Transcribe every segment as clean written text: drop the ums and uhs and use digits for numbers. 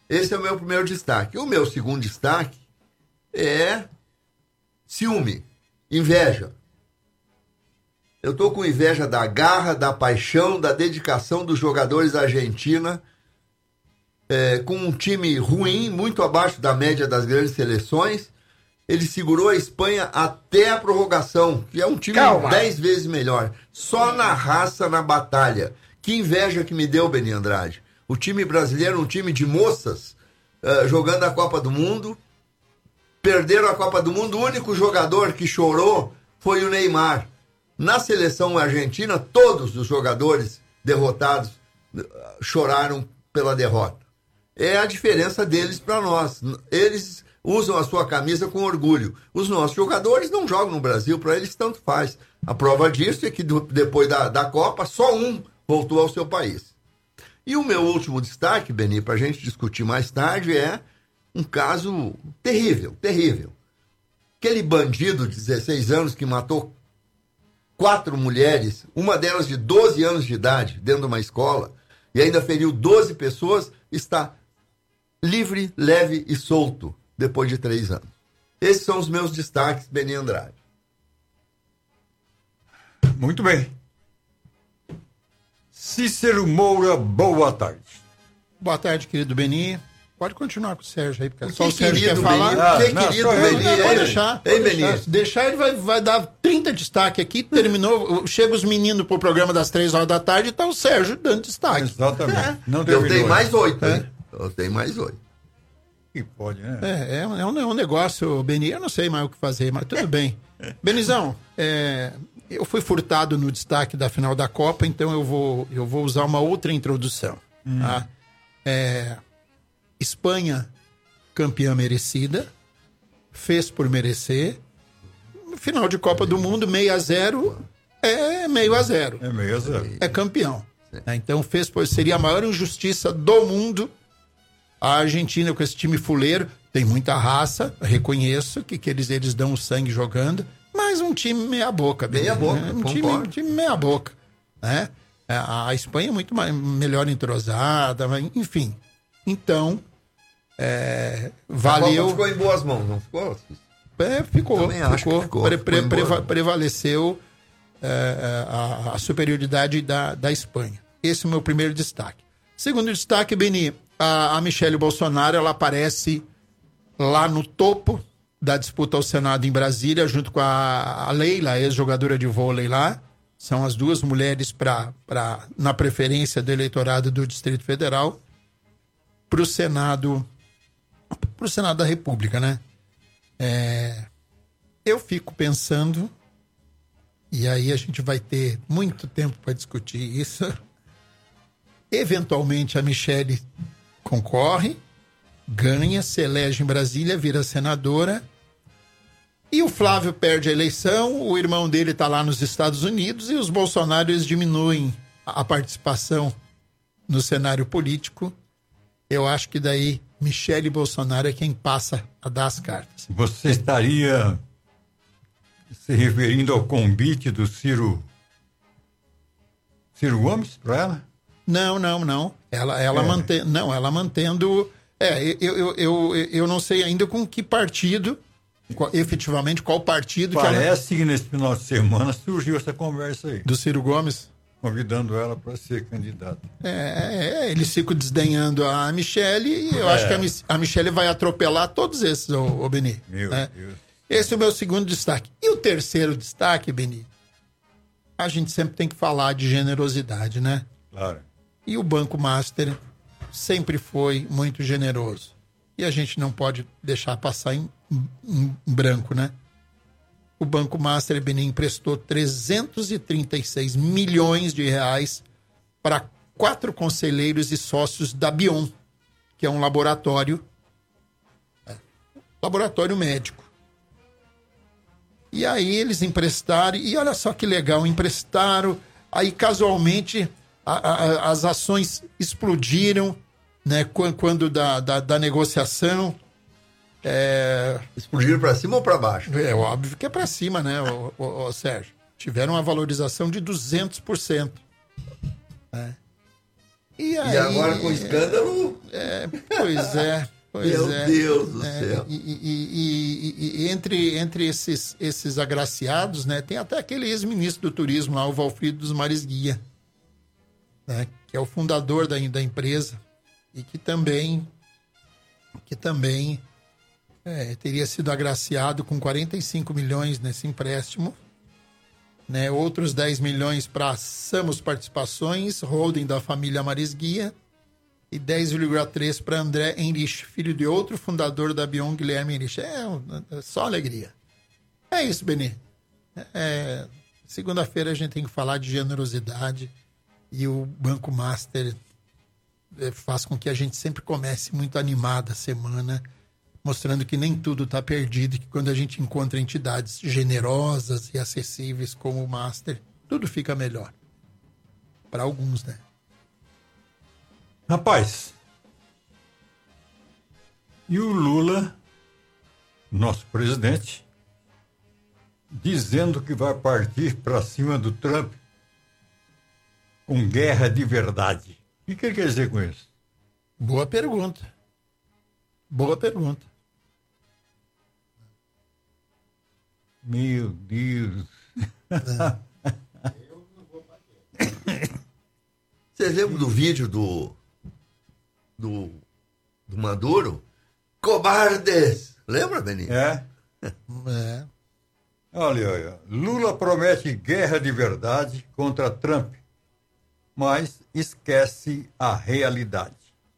Esse é o meu primeiro destaque. O meu segundo destaque é ciúme, inveja. Eu estou com inveja da garra, da paixão, da dedicação dos jogadores da Argentina, com um time ruim, muito abaixo da média das grandes seleções. Ele segurou a Espanha até a prorrogação, que é um time 10 vezes melhor. Só na raça, na batalha. Que inveja que me deu, Beni Andrade. O time brasileiro, um time de moças, jogando a Copa do Mundo. Perderam a Copa do Mundo. O único jogador que chorou foi o Neymar. Na seleção argentina, todos os jogadores derrotados choraram pela derrota. É a diferença deles para nós. Eles usam a sua camisa com orgulho. Os nossos jogadores não jogam no Brasil, para eles tanto faz. A prova disso é que depois da Copa, só um voltou ao seu país. E o meu último destaque, Beni, para a gente discutir mais tarde, é um caso terrível, terrível. Aquele bandido de 16 anos que matou 4 mulheres, uma delas de 12 anos de idade, dentro de uma escola, e ainda feriu 12 pessoas, está livre, leve e solto, depois de 3 anos. Esses são os meus destaques, Beni Andrade. Muito bem. Cícero Moura, boa tarde. Boa tarde, querido Beni. Pode continuar com o Sérgio aí, porque só o Sérgio quer Beni? falar. Querido Beni? Pode deixar. Ei, Beni. Se deixar, ele vai dar 30 destaques aqui. Terminou. Chega os meninos pro programa das 3 horas da tarde e tá o Sérgio dando destaque. Exatamente. Não Eu tenho mais 8, né? Eu tenho mais 8. Que pode, né? É um negócio, Beni. Eu não sei mais o que fazer, mas tudo bem. Benizão, eu fui furtado no destaque da final da Copa, então eu vou usar uma outra introdução. Tá? Espanha, campeã merecida, fez por merecer. Final de Copa do Mundo, 6-0, é 6-0. É 6-0. É campeão. Então seria a maior injustiça do mundo. A Argentina com esse time fuleiro, tem muita raça, reconheço que eles dão o sangue jogando, mas um time meia boca. Meia boca, um time meia boca. Né? A Espanha é muito melhor entrosada, enfim. Então, valeu. A Copa ficou em boas mãos, não ficou? Ficou. Prevaleceu a superioridade da Espanha. Esse é o meu primeiro destaque. Segundo destaque, Beni, a Michelle Bolsonaro, ela aparece lá no topo da disputa ao Senado em Brasília, junto com a Leila, ex-jogadora de vôlei lá. São as duas mulheres na preferência do eleitorado do Distrito Federal para o Senado da República, né? Eu fico pensando, e aí a gente vai ter muito tempo para discutir isso. Eventualmente a Michelle concorre, ganha, se elege em Brasília, vira senadora, e o Flávio perde a eleição, o irmão dele está lá nos Estados Unidos, e os bolsonaros diminuem a participação no cenário político. Eu acho que daí Michelle Bolsonaro é quem passa a dar as cartas. Você estaria se referindo ao convite do Ciro Gomes para ela? Não. Ela mantendo. Eu não sei ainda com que partido, efetivamente, qual partido. Parece que nesse final de semana surgiu essa conversa aí. Do Ciro Gomes? Convidando ela para ser candidata. Eles ficam desdenhando a Michelle e eu acho que a Michelle vai atropelar todos esses, o Beni. Meu Deus. Esse é o meu segundo destaque. E o terceiro destaque, Beni? A gente sempre tem que falar de generosidade, né? Claro. E o Banco Master sempre foi muito generoso. E a gente não pode deixar passar em branco, né? O Banco Master Benin emprestou 336 milhões de reais para 4 conselheiros e sócios da Bion, que é um laboratório médico. E aí eles emprestaram, e olha só que legal, emprestaram, aí casualmente as ações explodiram, né, quando da negociação. Explodiram para cima ou para baixo? É óbvio que é para cima, né, o Sérgio? Tiveram uma valorização de 200%. Né? E agora com o escândalo... Meu Deus do céu. E entre esses agraciados, né, tem até aquele ex-ministro do turismo lá, o Valfrido dos Mares Guia, né, que é o fundador da empresa e que também teria sido agraciado com 45 milhões nesse empréstimo, né, outros 10 milhões para Samos Participações, holding da família Mares Guia, e 10,3 para André Henrich, filho de outro fundador da Bion, Guilherme Henrich. É só alegria. É isso, Beni. Segunda-feira a gente tem que falar de generosidade e o Banco Master faz com que a gente sempre comece muito animada a semana, mostrando que nem tudo está perdido, que quando a gente encontra entidades generosas e acessíveis como o Master, tudo fica melhor. Para alguns, né? Rapaz, e o Lula, nosso presidente, dizendo que vai partir para cima do Trump com guerra de verdade. O que ele quer dizer com isso? Boa pergunta. Meu Deus. Vocês lembram do vídeo do Maduro? Cobardes! Lembra, Beninho? É. Olha, Lula promete guerra de verdade contra Trump, mas esquece a realidade.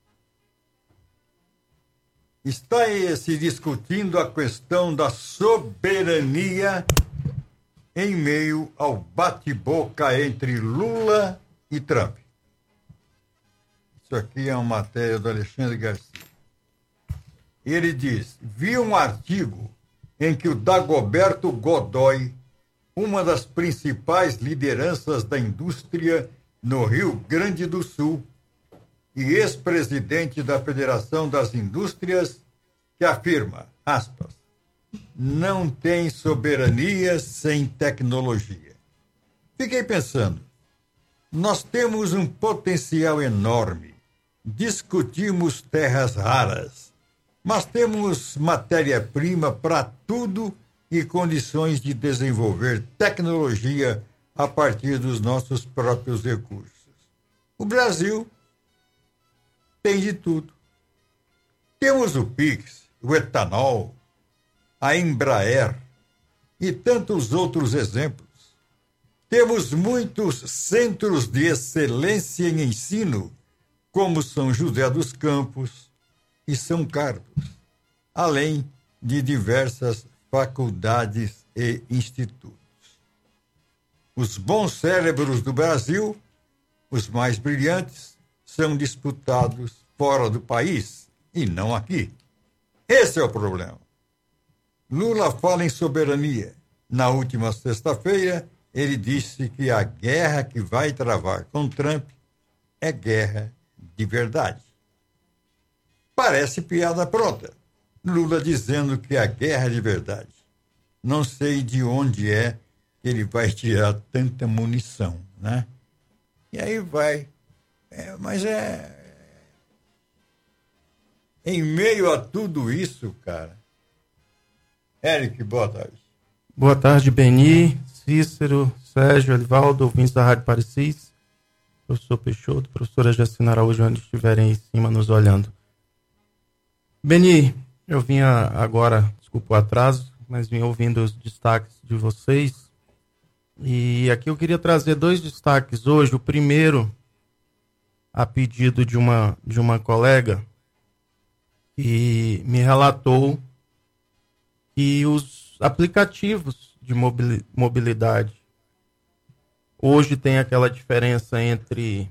Está se discutindo a questão da soberania em meio ao bate-boca entre Lula e Trump. Isso aqui é uma matéria do Alexandre Garcia. Ele diz: vi um artigo em que o Dagoberto Godoy, uma das principais lideranças da indústria no Rio Grande do Sul e ex-presidente da Federação das Indústrias, que afirma, aspas, não tem soberania sem tecnologia. Fiquei pensando, nós temos um potencial enorme, discutimos terras raras, mas temos matéria-prima para tudo e condições de desenvolver tecnologia a partir dos nossos próprios recursos. O Brasil tem de tudo. Temos o Pix, o etanol, a Embraer e tantos outros exemplos. Temos muitos centros de excelência em ensino, como São José dos Campos e São Carlos, além de diversas faculdades e institutos. Os bons cérebros do Brasil, os mais brilhantes, são disputados fora do país e não aqui. Esse é o problema. Lula fala em soberania. Na última sexta-feira, ele disse que a guerra que vai travar com Trump é guerra de verdade. Parece piada pronta. Lula dizendo que a guerra é de verdade. Não sei de onde é que ele vai tirar tanta munição, né? E aí vai. Em meio a tudo isso, cara. Eric, boa tarde. Boa tarde, Beni, Cícero, Sérgio, Elivaldo, ouvintes da Rádio Parecis, professor Peixoto, professora Jacina Araújo, onde estiverem aí em cima nos olhando. Beni, eu vinha agora, desculpa o atraso, mas vinha ouvindo os destaques de vocês. E aqui eu queria trazer 2 destaques hoje. O primeiro, a pedido de uma colega, que me relatou que os aplicativos de mobilidade hoje tem aquela diferença entre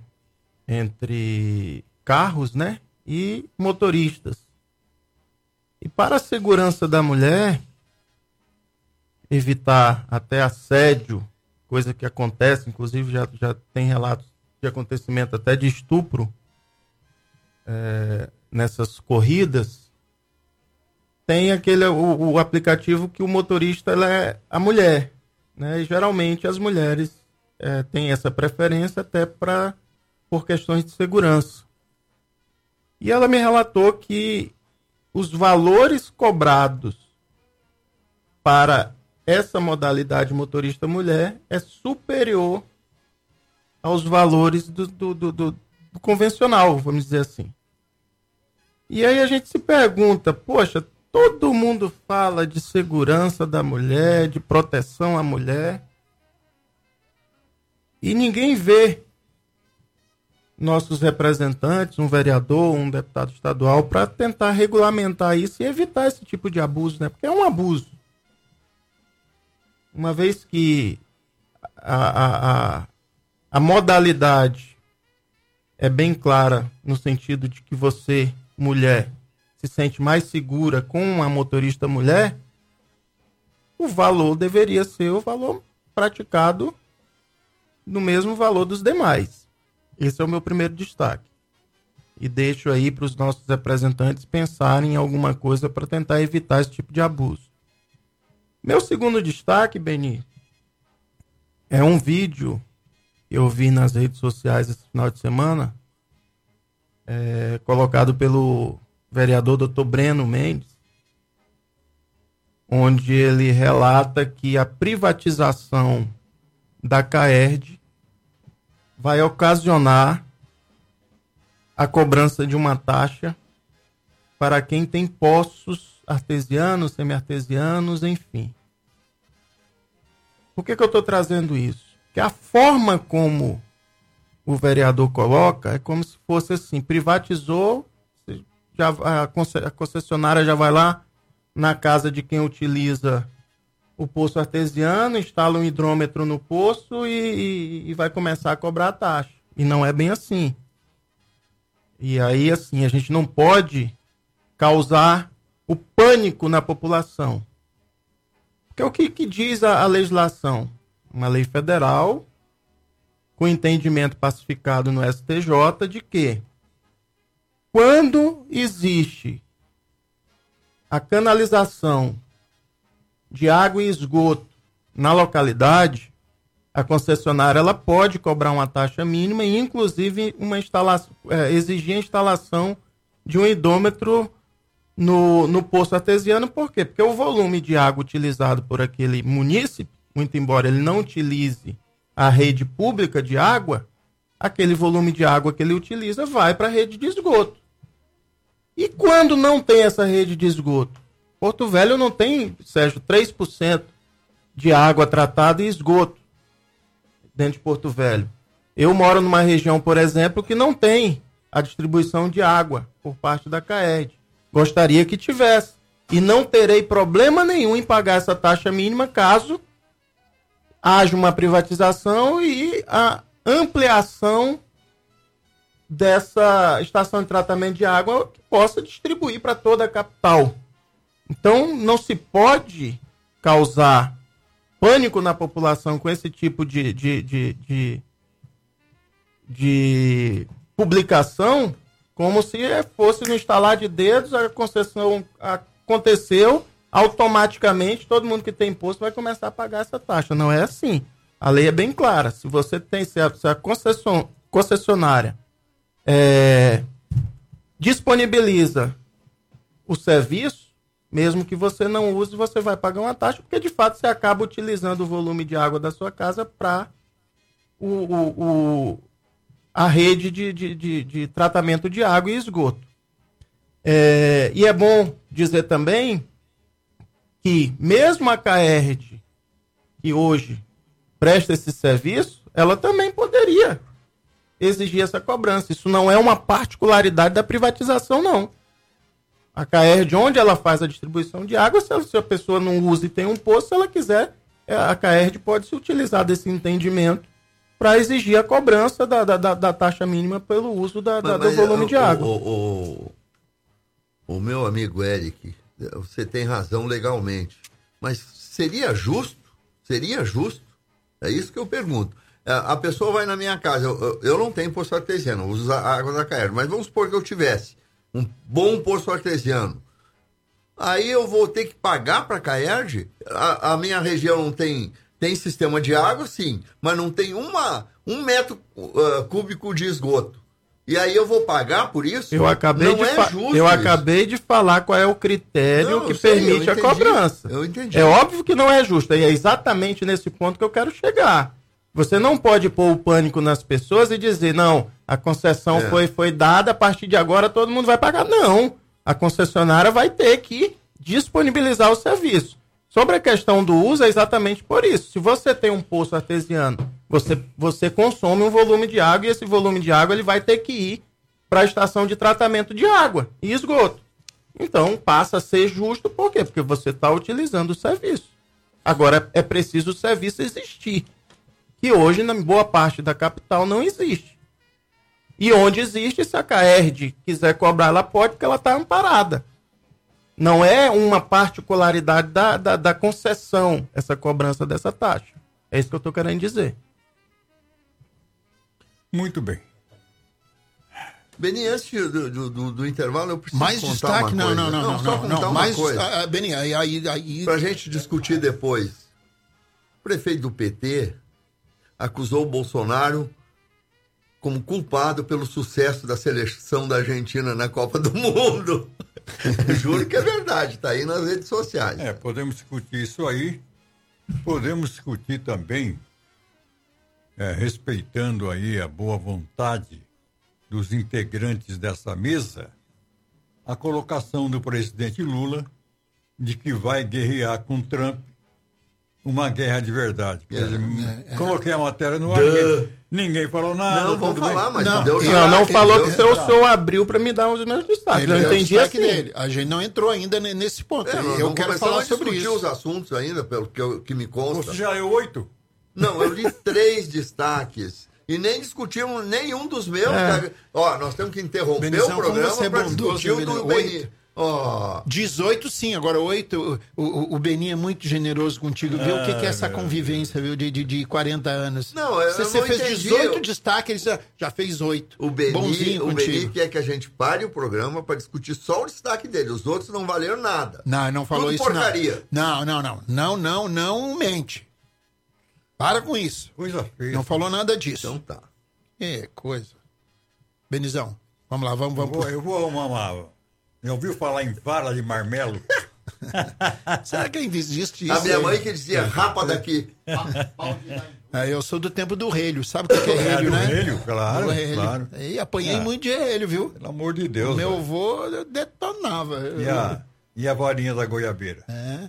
carros, né, e motoristas. E para a segurança da mulher, evitar até assédio, coisa que acontece, inclusive já tem relatos de acontecimento até de estupro nessas corridas, tem o aplicativo que o motorista ela é a mulher, né? E geralmente as mulheres têm essa preferência até por questões de segurança. E ela me relatou que os valores cobrados para essa modalidade motorista mulher é superior aos valores do convencional, vamos dizer assim. E aí a gente se pergunta, poxa, todo mundo fala de segurança da mulher, de proteção à mulher, e ninguém vê nossos representantes, um vereador, um deputado estadual, para tentar regulamentar isso e evitar esse tipo de abuso, né? Porque é um abuso. Uma vez que a modalidade é bem clara no sentido de que você, mulher, se sente mais segura com uma motorista mulher, o valor deveria ser o valor praticado no mesmo valor dos demais. Esse é o meu primeiro destaque. E deixo aí para os nossos representantes pensarem em alguma coisa para tentar evitar esse tipo de abuso. Meu segundo destaque, Beni, é um vídeo que eu vi nas redes sociais esse final de semana, colocado pelo vereador Dr. Breno Mendes, onde ele relata que a privatização da CAERD vai ocasionar a cobrança de uma taxa para quem tem poços artesianos, semi-artesianos, enfim. Por que eu estou trazendo isso? Porque a forma como o vereador coloca é como se fosse assim, privatizou, a concessionária já vai lá na casa de quem utiliza o poço artesiano, instala um hidrômetro no poço e vai começar a cobrar a taxa. E não é bem assim. E aí, assim, a gente não pode causar o pânico na população. Porque o que diz a legislação? Uma lei federal com entendimento pacificado no STJ de que quando existe a canalização de água e esgoto na localidade, a concessionária ela pode cobrar uma taxa mínima e, inclusive, exigir a instalação de um hidrômetro no poço artesiano. Por quê? Porque o volume de água utilizado por aquele munícipe, muito embora ele não utilize a rede pública de água, aquele volume de água que ele utiliza vai para a rede de esgoto. E quando não tem essa rede de esgoto? Porto Velho não tem, Sérgio, 3% de água tratada e esgoto dentro de Porto Velho. Eu moro numa região, por exemplo, que não tem a distribuição de água por parte da CAERD. Gostaria que tivesse. E não terei problema nenhum em pagar essa taxa mínima caso haja uma privatização e a ampliação dessa estação de tratamento de água que possa distribuir para toda a capital. Então, não se pode causar pânico na população com esse tipo de publicação, como se fosse no estalar de dedos, a concessão aconteceu, automaticamente todo mundo que tem imposto vai começar a pagar essa taxa. Não é assim. A lei é bem clara. Se você tem, se a concessionária disponibiliza o serviço, mesmo que você não use, você vai pagar uma taxa, porque de fato você acaba utilizando o volume de água da sua casa para a rede de tratamento de água e esgoto. E é bom dizer também que mesmo a CAERD, que hoje presta esse serviço, ela também poderia exigir essa cobrança. Isso não é uma particularidade da privatização, não. A CAERD, onde ela faz a distribuição de água, se a pessoa não usa e tem um poço, se ela quiser, a CAERD pode se utilizar desse entendimento para exigir a cobrança da taxa mínima pelo uso do volume de água. O meu amigo Eric, você tem razão legalmente, mas seria justo? Seria justo? É isso que eu pergunto. A pessoa vai na minha casa, eu não tenho poço artesiano, eu uso a água da CAERD, mas vamos supor que eu tivesse um bom poço artesiano. Aí eu vou ter que pagar para a CAERD? A minha região não tem sistema de água, sim, mas não tem um metro cúbico de esgoto. E aí eu vou pagar por isso? Eu acabei de falar qual é o critério que permite a cobrança. Eu entendi. É óbvio que não é justo. E é exatamente nesse ponto que eu quero chegar. Você não pode pôr o pânico nas pessoas e dizer, não, a concessão foi dada, a partir de agora todo mundo vai pagar. Não. A concessionária vai ter que disponibilizar o serviço. Sobre a questão do uso, é exatamente por isso. Se você tem um poço artesiano, você consome um volume de água e esse volume de água ele vai ter que ir para a estação de tratamento de água e esgoto. Então, passa a ser justo, por quê? Porque você está utilizando o serviço. Agora, é preciso o serviço existir, que hoje, na boa parte da capital, não existe. E onde existe, se a CAERD quiser cobrar, ela pode, porque ela está amparada. Não é uma particularidade da concessão, essa cobrança dessa taxa. É isso que eu estou querendo dizer. Muito bem. Beni, antes do intervalo, eu preciso mais contar destaque? uma coisa. Não. Mais coisa. Beni, aí... Pra gente discutir depois. O prefeito do PT acusou o Bolsonaro como culpado pelo sucesso da seleção da Argentina na Copa do Mundo. Juro que é verdade, tá aí nas redes sociais. Podemos discutir isso aí. Podemos discutir também, respeitando aí a boa vontade dos integrantes dessa mesa, a colocação do presidente Lula de que vai guerrear com Trump uma guerra de verdade. Coloquei a matéria no ar, ninguém falou nada. Não, vamos falar, mas não falou que o senhor abriu para me dar os meus destaques. Eu entendi assim. Dele. A gente não entrou ainda nesse ponto. Eu quero falar sobre isso. Os assuntos ainda, pelo que me consta. Você já leu 8? Não, eu li 3 destaques. E nem discutimos nenhum dos meus. Nós temos que interromper o programa para discutir o do Beni. 18 sim, agora 8, o Beni é muito generoso contigo, viu? O que é essa convivência, viu, de 40 anos? Não, você fez 18 destaques, ele já fez 8. O Beni quer que a gente pare o programa para discutir só o destaque dele, os outros não valeram nada. Não falou tudo isso porcaria. Não mente. Para com isso. Coisa feia. Não falou nada disso. Então tá. Coisa. Benizão, vamos lá, vamos. Eu vou arrumar. Já ouviu falar em vara de marmelo? Será que ainda existe isso? A minha mãe que dizia, rapa daqui. Eu sou do tempo do relho. Sabe o que é relho, né? Relho, claro. Claro. E apanhei muito de relho, viu? Pelo amor de Deus. Meu avô detonava. E a varinha da goiabeira?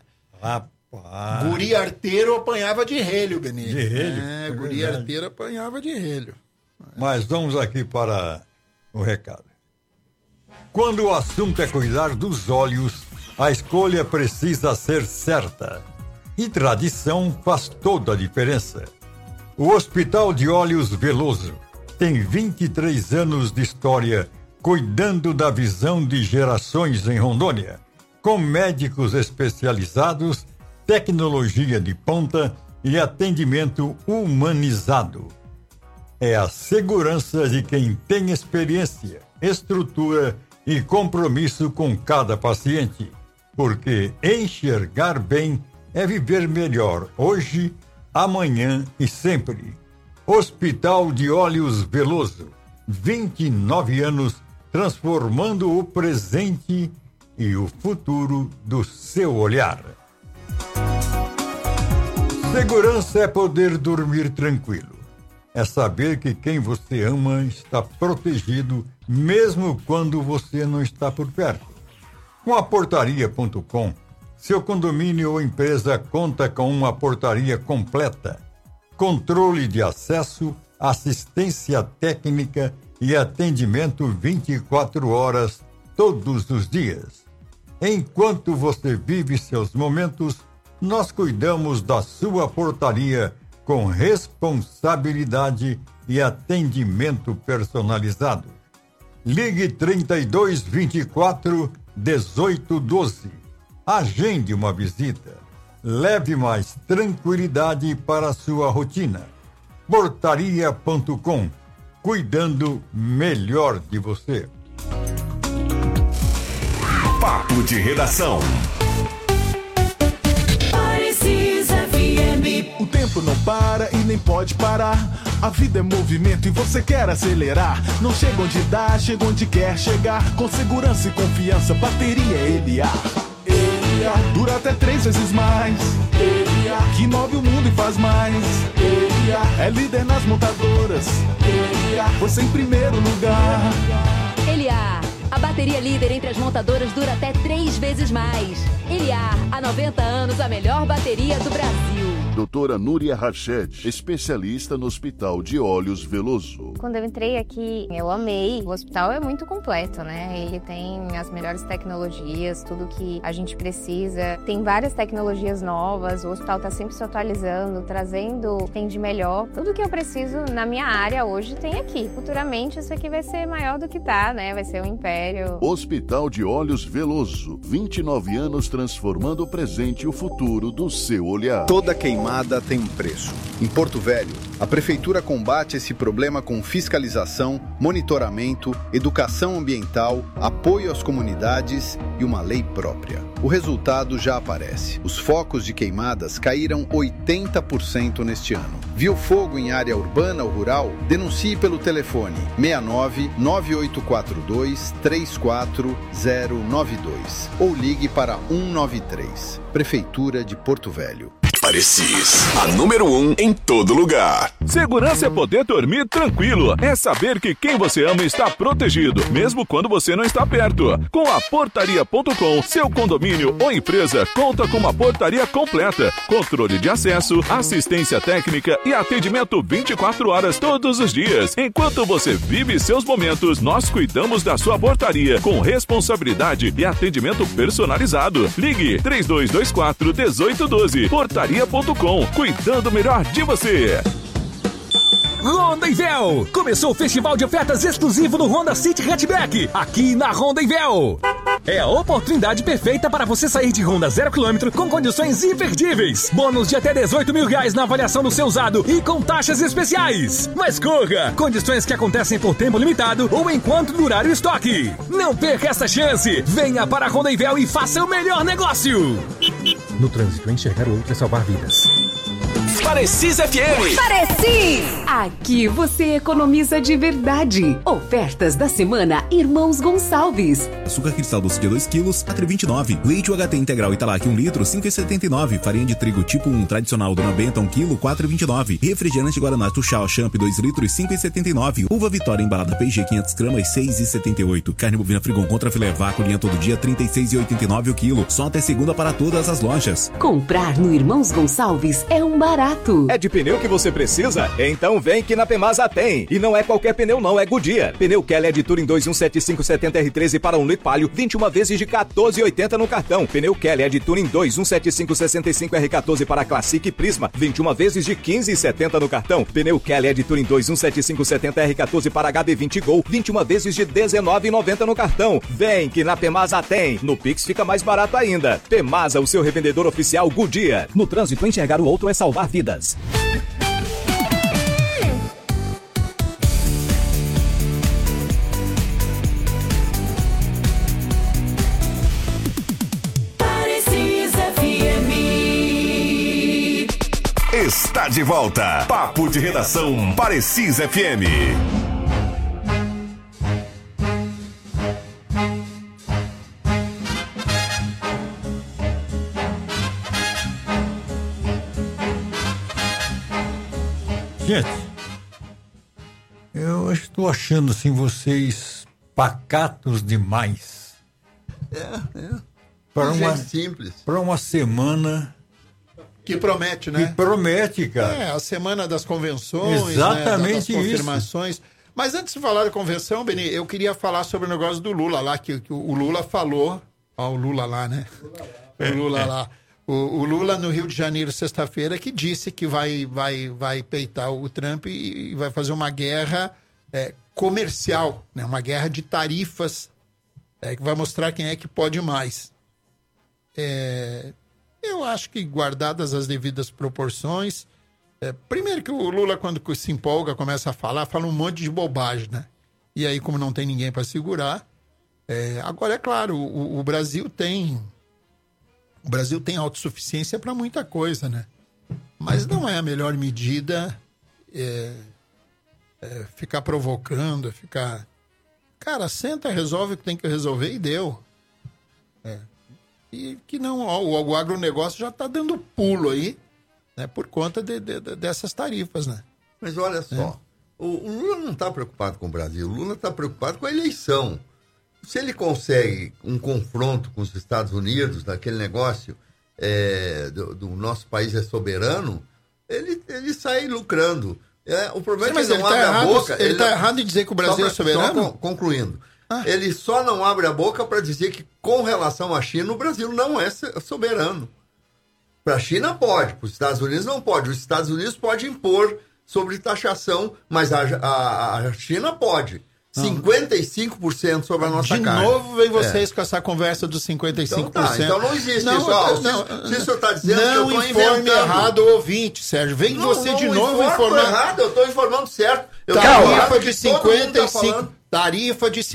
Rapaz. Guri arteiro apanhava de relho, Benito. De relho? Guri arteiro apanhava de relho. Mas vamos aqui para o recado. Quando o assunto é cuidar dos olhos, a escolha precisa ser certa. E tradição faz toda a diferença. O Hospital de Olhos Veloso tem 23 anos de história cuidando da visão de gerações em Rondônia, com médicos especializados, tecnologia de ponta e atendimento humanizado. É a segurança de quem tem experiência, estrutura e compromisso com cada paciente, porque enxergar bem é viver melhor hoje, amanhã e sempre. Hospital de Olhos Veloso, 29 anos transformando o presente e o futuro do seu olhar. Segurança é poder dormir tranquilo. É saber que quem você ama está protegido mesmo quando você não está por perto. Com a Portaria.com, seu condomínio ou empresa conta com uma portaria completa, controle de acesso, assistência técnica e atendimento 24 horas todos os dias. Enquanto você vive seus momentos, nós cuidamos da sua portaria com responsabilidade e atendimento personalizado. Ligue 3224 1812. Agende uma visita. Leve mais tranquilidade para a sua rotina. Portaria.com. Cuidando melhor de você. Papo de Redação. Precisa FM. tempo não para e nem pode parar. A vida é movimento e você quer acelerar. Não chega onde dá, chega onde quer chegar. Com segurança e confiança, bateria Eliar. Eliar dura até 3 vezes mais. Eliar que move o mundo e faz mais. Eliar é líder nas montadoras. Eliar você em primeiro lugar. Eliar, a bateria líder entre as montadoras dura até 3 vezes mais. Eliar, há 90 anos, a melhor bateria do Brasil. Doutora Núria Rached, especialista no Hospital de Olhos Veloso. Quando eu entrei aqui, eu amei. O hospital é muito completo, né? Ele tem as melhores tecnologias, tudo que a gente precisa. Tem várias tecnologias novas, o hospital está sempre se atualizando, trazendo o que tem de melhor. Tudo que eu preciso na minha área hoje tem aqui. Futuramente isso aqui vai ser maior do que tá, né? Vai ser um império. Hospital de Olhos Veloso, 29 anos transformando o presente e o futuro do seu olhar. Toda queimada tem um preço. Em Porto Velho, a Prefeitura combate esse problema com fiscalização, monitoramento, educação ambiental, apoio às comunidades e uma lei própria. O resultado já aparece. Os focos de queimadas caíram 80% neste ano. Viu fogo em área urbana ou rural? Denuncie pelo telefone 69 9842 34092 ou ligue para 193. Prefeitura de Porto Velho. Parecis, a número 1 em todo lugar. Segurança é poder dormir tranquilo. É saber que quem você ama está protegido, mesmo quando você não está perto. Com a Portaria.com, seu condomínio ou empresa conta com uma portaria completa, controle de acesso, assistência técnica e atendimento 24 horas todos os dias. Enquanto você vive seus momentos, nós cuidamos da sua portaria com responsabilidade e atendimento personalizado. Ligue 3224-1812. Portaria.com, cuidando melhor de você. Honda Invel! Começou o festival de ofertas exclusivo no Honda City Hatchback, aqui na Honda Invel. É a oportunidade perfeita para você sair de Honda 0 km com condições imperdíveis. Bônus de até R$18 mil na avaliação do seu usado e com taxas especiais. Mas corra! Condições que acontecem por tempo limitado ou enquanto durar o estoque. Não perca essa chance! Venha para a Honda Invel e faça o melhor negócio! No trânsito, enxergar o outro é salvar vidas. Parecis FM. Parecis! Aqui você economiza de verdade. Ofertas da semana Irmãos Gonçalves. Açúcar cristal doce de 2 kg a 3,29. Leite UHT integral Italac 1 litro, 5,79. Farinha de trigo tipo 1 tradicional Dona Benta 1 kg, 4,29. Refrigerante Guaraná Tuxal Champ 2 litros, 5,79. Uva Vitória embalada P&G 500 gramas, 6,78. Carne bovina Frigon contra filé vácuo linha todo dia, 36,89 o quilo. Só até segunda para todas as lojas. Comprar no Irmãos Gonçalves é um barato. É de pneu que você precisa? Então vem que na Pemasa tem. E não é qualquer pneu não, é Goodyear. Pneu Kelly de Touring 21750 R13 para 1 litro palio, 21 vezes de 14,80 no cartão. Pneu Kelly de Touring 2175065 R14 para Classic Prisma, 21 vezes de 15,70 no cartão. Pneu Kelly de Touring 21750 R14 para HB20 Gol, 21 vezes de 19,90 no cartão. Vem que na Pemasa tem. No Pix fica mais barato ainda. Pemasa, o seu revendedor oficial Goodyear. No trânsito, enxergar o outro é salvar vidas. Parecis FM. Está de volta. Papo de Redação Parecis FM. Gente, eu estou achando assim vocês pacatos demais. Para simples. Para uma semana que promete, né? Que promete, cara. É, a semana das convenções, exatamente, né? Das confirmações. Isso. Mas antes de falar da convenção, Beni, eu queria falar sobre o negócio do Lula lá, que o Lula falou. Ó, o Lula lá, né? O Lula lá. O Lula no Rio de Janeiro, sexta-feira, que disse que vai peitar o Trump e vai fazer uma guerra comercial, né? Uma guerra de tarifas, que vai mostrar quem é que pode mais. Eu acho que, guardadas as devidas proporções, primeiro que o Lula, quando se empolga, começa a falar, fala um monte de bobagem, né? E aí, como não tem ninguém para segurar... agora, é claro, o Brasil tem... O Brasil tem autossuficiência para muita coisa, né? Mas não é a melhor medida ficar provocando, ficar... Cara, senta, resolve o que tem que resolver e deu. E que não, o agronegócio já está dando pulo aí, né, por conta dessas tarifas, né? Mas olha só, o Lula não está preocupado com o Brasil, o Lula está preocupado com a eleição. Se ele consegue um confronto com os Estados Unidos, naquele negócio do nosso país é soberano, ele sai lucrando. O problema é que ele não abre a boca. Ele está errado em dizer que o Brasil é soberano? Só concluindo. Ele só não abre a boca para dizer que, com relação à China, o Brasil não é soberano. Para a China pode, para os Estados Unidos não pode. Os Estados Unidos pode impor sobre taxação, mas a China pode. 55% sobre a nossa carne. De novo vem vocês com essa conversa dos 55%. Então não existe isso. Se o senhor está dizendo que eu estou inventando... Não informe errado o ouvinte, Sérgio. Vem você de novo informar... errado, eu estou informando certo. Tarifa de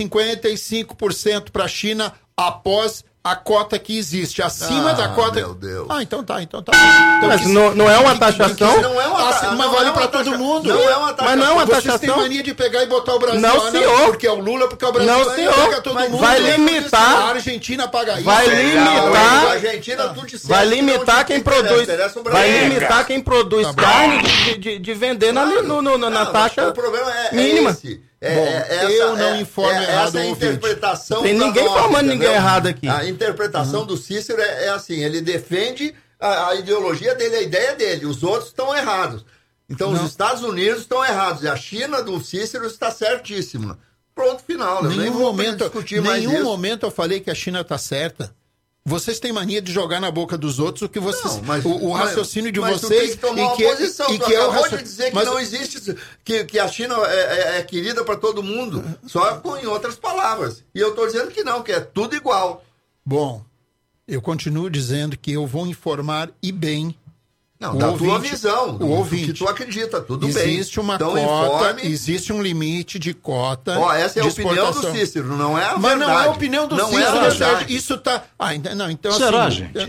55% para a China após a cota que existe. Acima da cota... Meu Deus. Então tá. Então, mas não é uma taxação? Não é uma taxação. Mas vale para todo mundo. Não é uma taxação. Mas não é uma taxação. Vocês têm mania de pegar e botar o Brasil não, senhor. Porque é o Lula, porque é o Brasil. Não, senhor. Pega todo mundo. Vai limitar. A Argentina paga isso. Vai limitar. A Argentina, tu disseste, vai limitar quem produz. Vai limitar quem produz carne de vender na taxa o problema mínima. Esse. Eu não informo errado essa interpretação. Tem ninguém formando ninguém errado aqui. A interpretação do Cícero é assim: ele defende a ideologia dele, a ideia dele. Os outros estão errados. Então, os Estados Unidos estão errados. E a China do Cícero está certíssima. Pronto, final. Nenhum momento eu falei que a China está certa. Vocês têm mania de jogar na boca dos outros o que vocês. O raciocínio de vocês. Tu tem que tomar uma posição. Tu acabou de dizer que não existe. Que a China é querida para todo mundo. Só em outras palavras. E eu estou dizendo que não, que é tudo igual. Bom, eu continuo dizendo que eu vou informar e bem. Não, da tua visão, o ouvinte. Que tu acredita, tudo bem. Existe uma cota, existe um limite de cota. Essa é a opinião do Cícero, não é a Mas verdade. não é a opinião do Cícero, Sérgio. Isso tá... então será, assim, gente?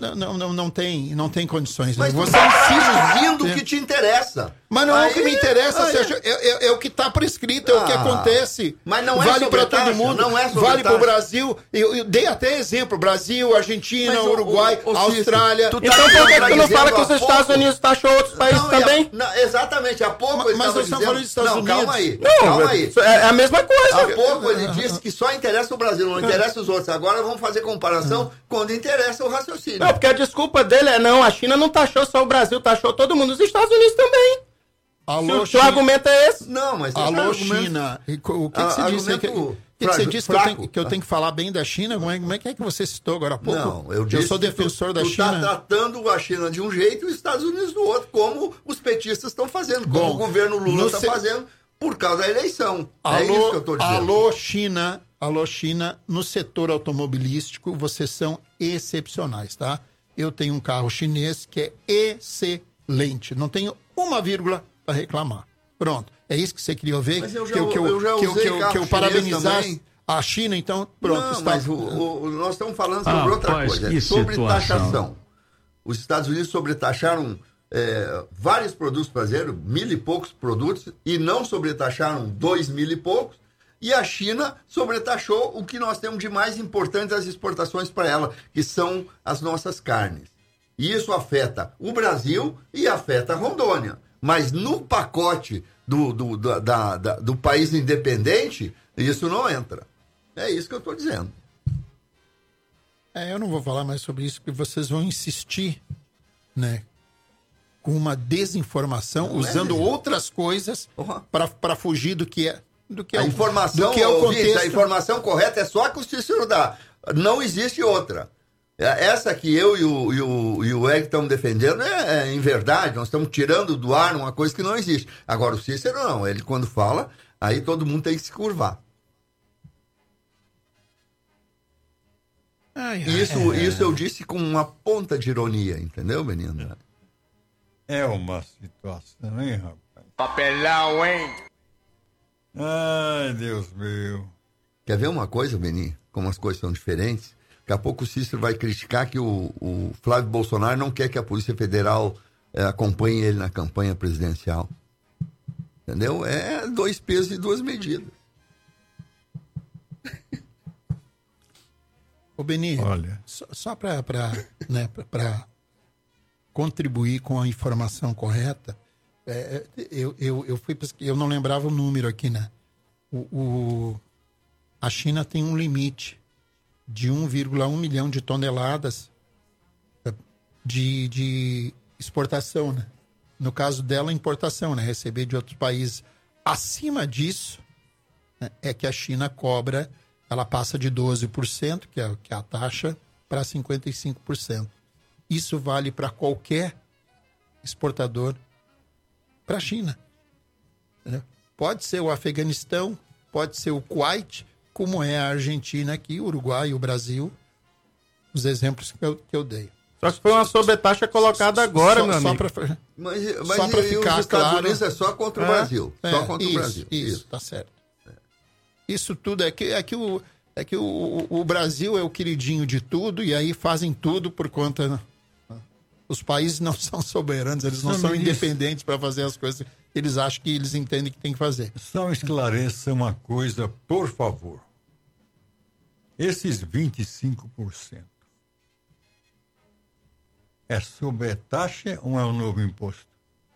Não tem condições. Mas você insiste vindo o que te interessa. Mas não é o que me interessa, Sérgio. É o que está prescrito, é o que acontece. Mas não é vale para todo mundo, não é vale para o Brasil. Eu dei até exemplo: Brasil, Argentina, Uruguai, Austrália. Então por que tu não fala que os Estados Unidos taxou outros países também? Exatamente, há pouco ele estava dizendo... falando dos Estados Unidos. Calma aí. É a mesma coisa. Há pouco ele disse que só interessa o Brasil, não interessa os outros. Agora vamos fazer comparação quando interessa o raciocínio. Não, porque a desculpa dele a China não taxou só o Brasil, taxou todo mundo, os Estados Unidos também. Alô, se o argumento é esse. Não, mas... Alô, China. O que você disse? Que você disse que eu tenho que falar bem da China? Como é que você citou agora há pouco? Não, eu disse sou defensor da China. Tu está tratando a China de um jeito e os Estados Unidos do outro, como os petistas estão fazendo, como o governo Lula está fazendo por causa da eleição. É isso que eu estou dizendo. Alô, China, no setor automobilístico, vocês são excepcionais, tá? Eu tenho um carro chinês que é excelente. Não tenho uma vírgula para reclamar. Pronto. É isso que você queria ver? Mas eu já que eu parabenizasse a China, então pronto. Não, mas nós estamos falando sobre outra coisa. Sobre taxação. Os Estados Unidos sobretaxaram vários produtos brasileiros, 1.000 e poucos produtos, e não sobretaxaram 2.000 e poucos. E a China sobretaxou o que nós temos de mais importante das exportações para ela, que são as nossas carnes. E isso afeta o Brasil e afeta a Rondônia. Mas no pacote do país independente, isso não entra. É isso que eu estou dizendo. Eu não vou falar mais sobre isso, porque vocês vão insistir, né, com uma desinformação, usando outras coisas para fugir do que é a informação, o contexto. A informação correta é só a que o Cícero dá. Não existe outra. Essa que eu e o Eric estamos defendendo em verdade, nós estamos tirando do ar uma coisa que não existe. Agora o Cícero não, ele quando fala, aí todo mundo tem que se curvar. Isso eu disse com uma ponta de ironia, entendeu, menino? É uma situação, hein, rapaz? Papelão, hein? Ai, Deus meu. Quer ver uma coisa, Beninho? Como as coisas são diferentes? Daqui a pouco o Cícero vai criticar que o Flávio Bolsonaro não quer que a Polícia Federal acompanhe ele na campanha presidencial. Entendeu? É 2 pesos e 2 medidas. Ô Beni, olha, só para contribuir com a informação correta, eu não lembrava o número aqui, né? A China tem um limite de 1,1 milhão de toneladas de exportação, né? No caso dela, importação, né? Receber de outros países. Acima disso, né, é que a China cobra, ela passa de 12%, que é a taxa, para 55%. Isso vale para qualquer exportador para a China. Entendeu? Pode ser o Afeganistão, pode ser o Kuwait, como é a Argentina aqui, o Uruguai e o Brasil, os exemplos que eu dei. Só que foi uma sobretaxa colocada agora, meu amigo. Só para ficar os Estados Unidos é só contra o Brasil. Só contra o Brasil. Isso, tá certo. Isso tudo é que o Brasil é o queridinho de tudo e aí fazem tudo por conta... Né? Os países não são soberanos, eles não são independentes para fazer as coisas que eles acham que eles entendem que tem que fazer. Só esclareça uma coisa, por favor. Esses 25% é sobretaxa ou é um novo imposto?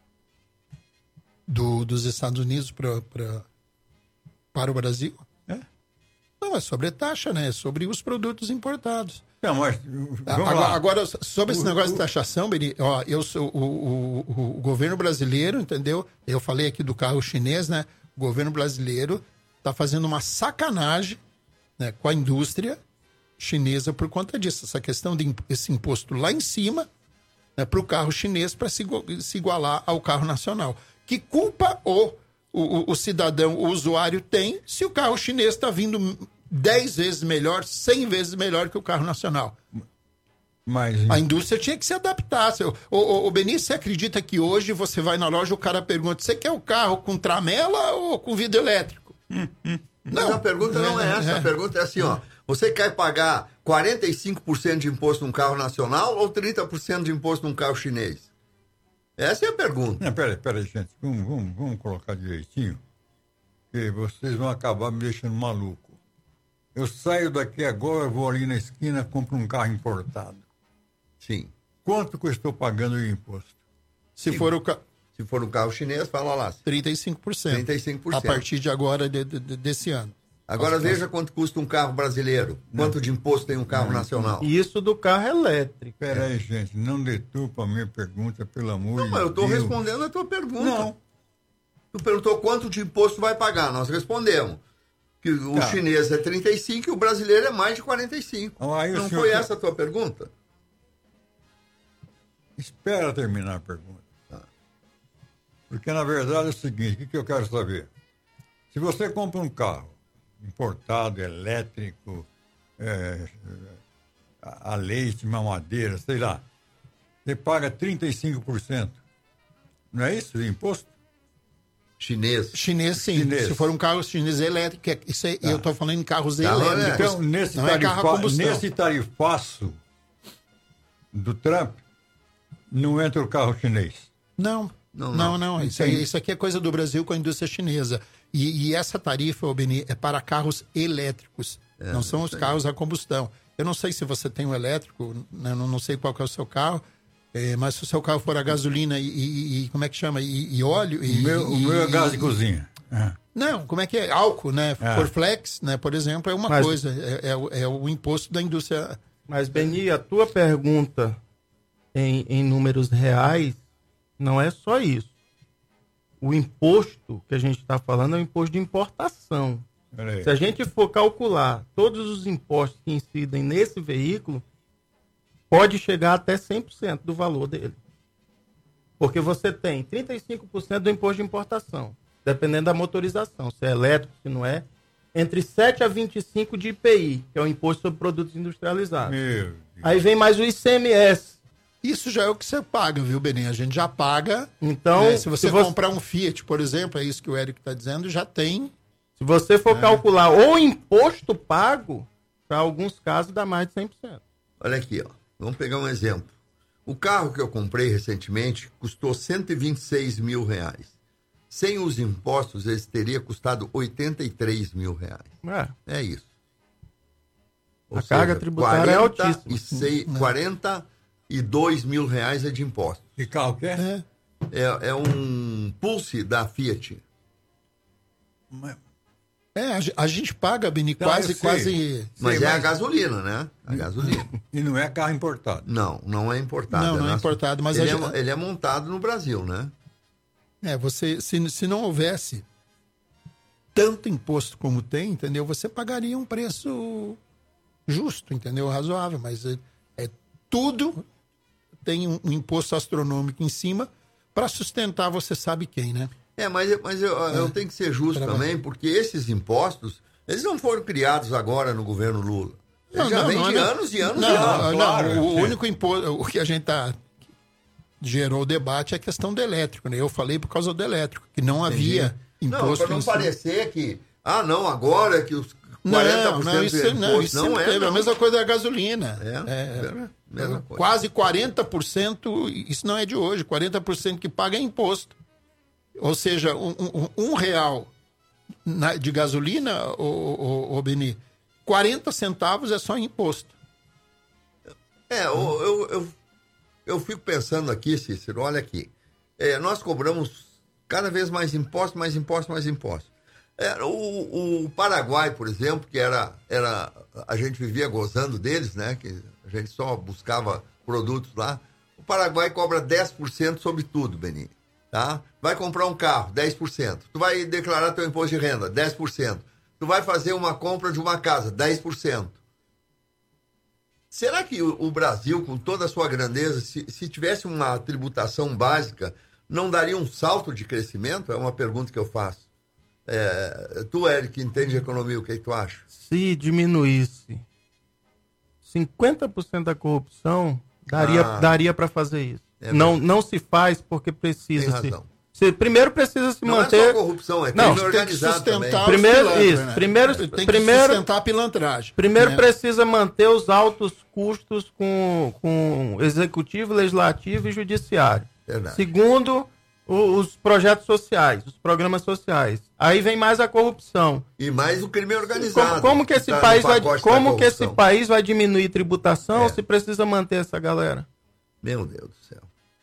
Dos Estados Unidos para o Brasil? É? Não, é sobretaxa, né? É sobre os produtos importados. Não, mas agora, sobre esse negócio de taxação, Beni, ó, eu sou o governo brasileiro, entendeu? Eu falei aqui do carro chinês, né? O governo brasileiro está fazendo uma sacanagem, né, com a indústria chinesa por conta disso. Essa questão esse imposto lá em cima, né, para o carro chinês para se igualar ao carro nacional. Que culpa o cidadão, o usuário tem se o carro chinês está vindo 10 vezes melhor, 100 vezes melhor que o carro nacional? Mas... A indústria tinha que se adaptar. O Beni, você acredita que hoje você vai na loja e o cara pergunta, você quer o carro com tramela ou com vidro elétrico? Não, a pergunta não é essa. A pergunta é assim, ó. Você quer pagar 45% de imposto num carro nacional ou 30% de imposto num carro chinês? Essa é a pergunta. Não, peraí, gente. Vamos colocar direitinho, que vocês vão acabar me deixando maluco. Eu saio daqui agora, vou ali na esquina, compro um carro importado. Sim. Quanto que eu estou pagando de imposto? Se for um carro chinês, fala lá. 35%. 35%. A partir de agora, desse ano. Agora veja quanto custa um carro brasileiro. Quanto de imposto tem um carro nacional. Isso do carro elétrico. Peraí, gente, não deturpa a minha pergunta, pelo amor de Deus. Não, mas eu estou respondendo a tua pergunta. Não. Tu perguntou quanto de imposto vai pagar. Nós respondemos. Que o chinês é 35 e o brasileiro é mais de 45. Não foi essa a tua pergunta? Espera terminar a pergunta. Porque, na verdade, é o seguinte, o que eu quero saber? Se você compra um carro importado, elétrico, a leite, mamadeira, sei lá, você paga 35%. Não é isso de imposto? Chinês, sim. Se for um carro chinês elétrico, isso aí, eu estou falando em carros elétricos. Então, nesse tarifaço do Trump, não entra o carro chinês. Não. Isso aqui é coisa do Brasil com a indústria chinesa. E essa tarifa, Beni, é para carros elétricos. Não são os carros a combustão. Eu não sei se você tem um elétrico, né? Não sei qual que é o seu carro. Mas se o seu carro for a gasolina e como é que chama? E óleo... O meu é gás de cozinha. Não, como é que é? Álcool, né? Forflex, né? Por exemplo, é uma coisa. É o imposto da indústria. Mas, Beni, a tua pergunta em números reais não é só isso. O imposto que a gente está falando é o imposto de importação. Se a gente for calcular todos os impostos que incidem nesse veículo, pode chegar até 100% do valor dele. Porque você tem 35% do imposto de importação, dependendo da motorização, se é elétrico, se não é, entre 7 a 25% de IPI, que é o Imposto sobre Produtos Industrializados. Aí vem mais o ICMS. Isso já é o que você paga, viu, Beni? A gente já paga. Então, se você comprar um Fiat, por exemplo, é isso que o Érico está dizendo, já tem. Se você for calcular o imposto pago, para alguns casos dá mais de 100%. Olha aqui, ó. Vamos pegar um exemplo. O carro que eu comprei recentemente custou R$126 mil. Sem os impostos, ele teria custado R$83 mil. É isso. Ou seja, carga tributária é altíssima. R$42 mil é de impostos. Que carro que é? É um Pulse da Fiat. A gente paga, Beni, quase. Mas é a gasolina, né? A gasolina. E não é carro importado? Não é importado. Não é importado, mas ele é montado no Brasil, né? Se não houvesse tanto imposto como tem, entendeu? Você pagaria um preço justo, entendeu? Razoável, mas tudo tem um imposto astronômico em cima para sustentar você sabe quem, né? Mas eu tenho que ser justo também, porque esses impostos, eles não foram criados agora no governo Lula. Eles já vêm de anos e anos. O único imposto, o que a gente gerou o debate é a questão do elétrico, né? Eu falei por causa do elétrico, que não havia imposto. Para não parecer que, agora que os 40% isso não teve. A mesma coisa da gasolina. Mesma coisa. Quase 40%, isso não é de hoje, 40% que paga é imposto. Ou seja, um real de gasolina, ô Beni, 40 centavos é só imposto. Eu fico pensando aqui, Cícero, olha aqui. Nós cobramos cada vez mais impostos. O Paraguai, por exemplo, que era a gente vivia gozando deles, né? Que a gente só buscava produtos lá. O Paraguai cobra 10% sobre tudo, Beni. Tá? Vai comprar um carro, 10%. Tu vai declarar teu imposto de renda, 10%. Tu vai fazer uma compra de uma casa, 10%. Será que o Brasil, com toda a sua grandeza, se tivesse uma tributação básica, não daria um salto de crescimento? É uma pergunta que eu faço. Tu, Eric, que entende de economia, o que tu acha? Se diminuísse 50% da corrupção, daria para fazer isso. Não se faz porque precisa se primeiro precisa se manter. Não é só corrupção, é crime organizado também. Primeiro sustentar a pilantragem. Primeiro precisa manter os altos custos com executivo, legislativo e judiciário. Verdade. Segundo, os projetos sociais, os programas sociais. Aí vem mais a corrupção. E mais o crime organizado. Como que esse país vai diminuir tributação se precisa manter essa galera? Meu Deus do céu.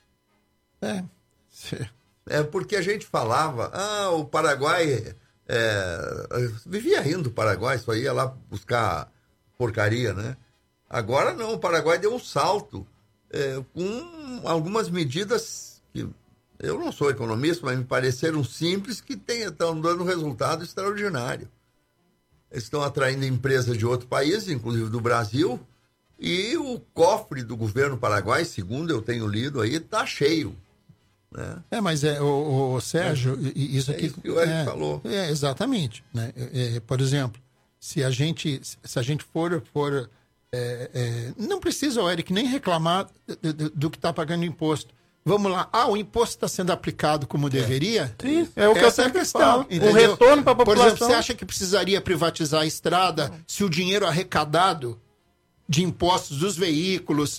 Porque a gente falava, o Paraguai vivia rindo do Paraguai, só ia lá buscar porcaria, né? Agora não, o Paraguai deu um salto com algumas medidas que eu não sou economista, mas me pareceram simples, que estão dando resultado extraordinário. Eles estão atraindo empresas de outro país, inclusive do Brasil, e o cofre do governo paraguai, segundo eu tenho lido aí, está cheio. Né? Mas o Sérgio, isso aqui... Isso que o Eric falou. Exatamente. Né? Por exemplo, se a gente for não precisa o Eric nem reclamar do que está pagando imposto. Vamos lá. O imposto está sendo aplicado como deveria? Sim, é o que eu sempre falo. O retorno para a população... Por exemplo, você acha que precisaria privatizar a estrada se o dinheiro arrecadado de impostos dos veículos,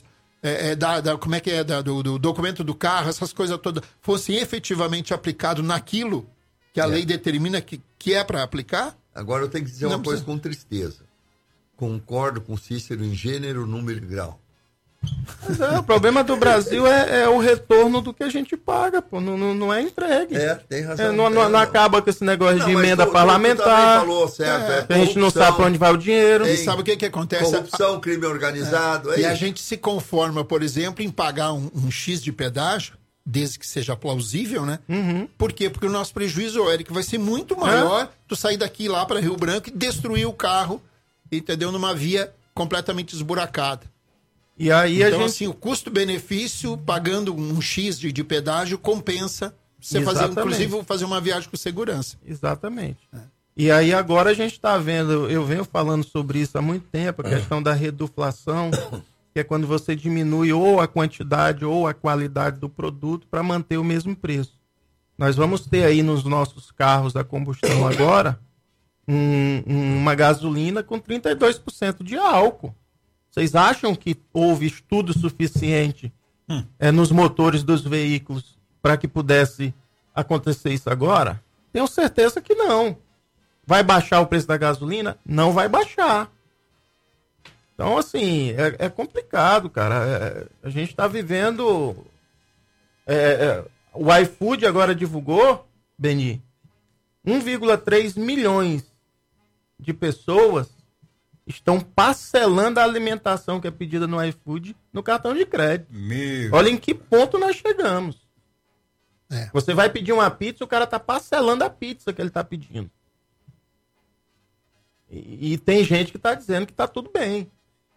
do documento do carro, essas coisas todas, fossem efetivamente aplicado naquilo que a lei determina que é para aplicar? Agora eu tenho que dizer uma coisa com tristeza. Concordo com o Cícero em gênero, número e grau. O problema do Brasil é o retorno do que a gente paga, pô. Não é entregue. Tem razão. Não acaba com esse negócio de emenda parlamentar. Falou, certo, a gente não sabe para onde vai o dinheiro. E sabe o que acontece? Corrupção, crime organizado. E a gente se conforma, por exemplo, em pagar um X de pedágio, desde que seja plausível, né? Uhum. Por quê? Porque o nosso prejuízo, Eric, vai ser muito maior tu sair daqui lá para Rio Branco e destruir o carro, entendeu? Numa via completamente esburacada. E aí então, assim, o custo-benefício, pagando um X de pedágio, compensa você fazer uma viagem com segurança. Exatamente. E aí agora a gente está vendo, eu venho falando sobre isso há muito tempo, a questão da reduflação, que é quando você diminui ou a quantidade ou a qualidade do produto para manter o mesmo preço. Nós vamos ter aí nos nossos carros a combustão agora uma gasolina com 32% de álcool. Vocês acham que houve estudo suficiente nos motores dos veículos para que pudesse acontecer isso agora? Tenho certeza que não. Vai baixar o preço da gasolina? Não vai baixar. Então, assim, é complicado, cara. A gente está vivendo... o iFood agora divulgou, Beni, 1,3 milhões de pessoas estão parcelando a alimentação que é pedida no iFood no cartão de crédito. Olha em que ponto nós chegamos. Você vai pedir uma pizza, o cara está parcelando a pizza que ele está pedindo. E tem gente que está dizendo que está tudo bem.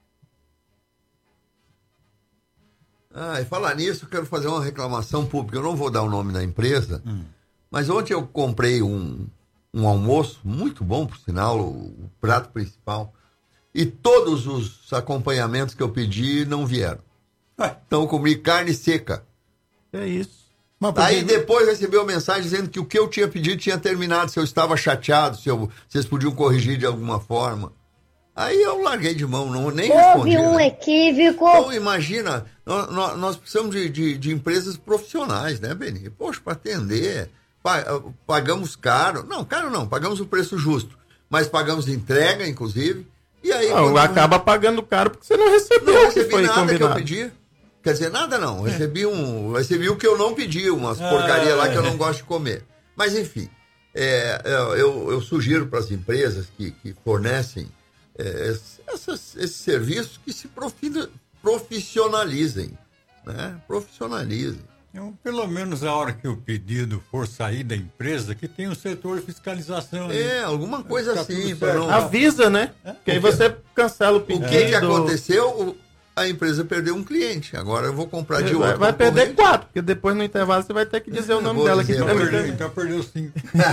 E falar nisso, eu quero fazer uma reclamação pública. Eu não vou dar o nome da empresa, mas ontem eu comprei um almoço muito bom, por sinal, o prato principal, e todos os acompanhamentos que eu pedi não vieram. Então eu comi carne seca. É isso. Aí depois recebeu mensagem dizendo que o que eu tinha pedido tinha terminado, se eu estava chateado, se vocês podiam corrigir de alguma forma. Aí eu larguei de mão, nem respondi. Houve um equívoco. Então, imagina, nós precisamos de empresas profissionais, né, Beni? Poxa, para atender, pagamos caro. Não, caro não, pagamos o preço justo. Mas pagamos entrega, inclusive. E aí... acaba pagando caro porque você não recebeu. Não recebi nada que eu pedi. Quer dizer, nada não. Recebi o que eu não pedi, umas porcaria lá que eu não gosto de comer. Mas, enfim, eu sugiro para as empresas que fornecem esses serviços que se profissionalizem, né? Profissionalizem. Então, pelo menos a hora que o pedido for sair da empresa, que tem um setor de fiscalização. Alguma coisa assim. Avisa, né? Que aí você cancela o pedido. O que aconteceu? A empresa perdeu um cliente. Agora eu vou comprar de outro. Vai perder 4, porque depois no intervalo você vai ter que dizer o nome dela aqui. Então perdeu 5.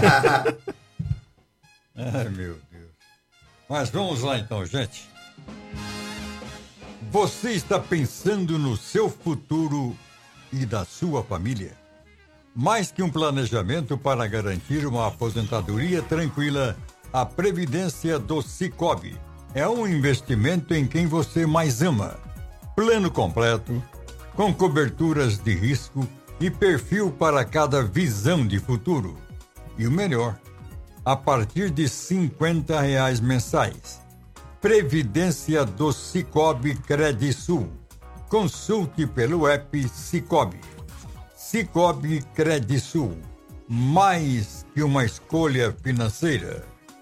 Ai, meu Deus. Mas vamos lá então, gente. Você está pensando no seu futuro e da sua família? Mais que um planejamento para garantir uma aposentadoria tranquila, a Previdência do Sicoob é um investimento em quem você mais ama. Plano completo, com coberturas de risco e perfil para cada visão de futuro. E o melhor, a partir de R$50 mensais. Previdência do Sicoob Credisul. Consulte pelo app Sicoob. Sicoob Credisul. Mais que uma escolha financeira.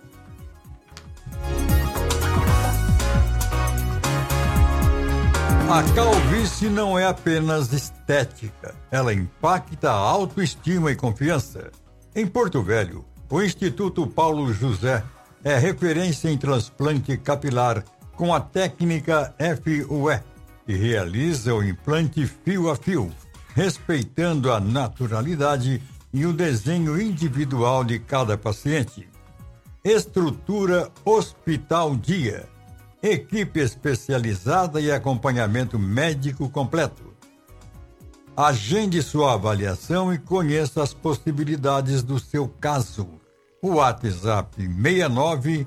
A calvície não é apenas estética. Ela impacta a autoestima e confiança. Em Porto Velho, o Instituto Paulo José é referência em transplante capilar com a técnica FUE e realiza o implante fio a fio, respeitando a naturalidade e o desenho individual de cada paciente. Estrutura Hospital Dia. Equipe especializada e acompanhamento médico completo. Agende sua avaliação e conheça as possibilidades do seu caso. O WhatsApp 69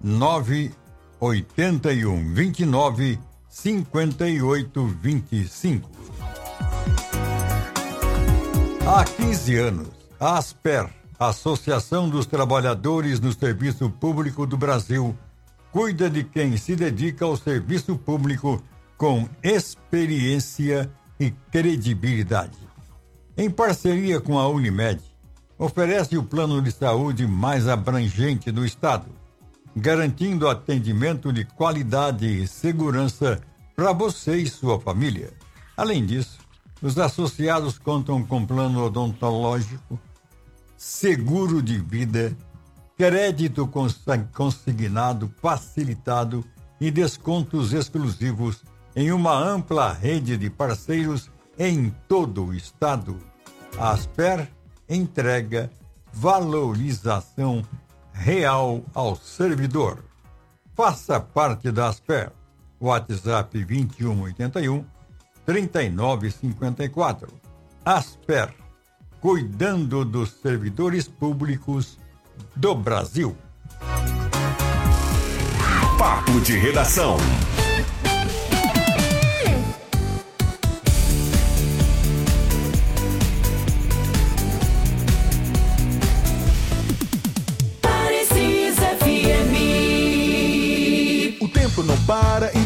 981 29 58 25. Há 15 anos, a ASPER, Associação dos Trabalhadores no Serviço Público do Brasil, cuida de quem se dedica ao serviço público com experiência e credibilidade. Em parceria com a Unimed, oferece o plano de saúde mais abrangente do Estado, garantindo atendimento de qualidade e segurança para você e sua família. Além disso, os associados contam com plano odontológico, seguro de vida, crédito consignado facilitado e descontos exclusivos em uma ampla rede de parceiros em todo o Estado. A ASPER entrega valorização real ao servidor. Faça parte da ASPER. WhatsApp 2181 3954. ASPER, cuidando dos servidores públicos do Brasil. Papo de Redação.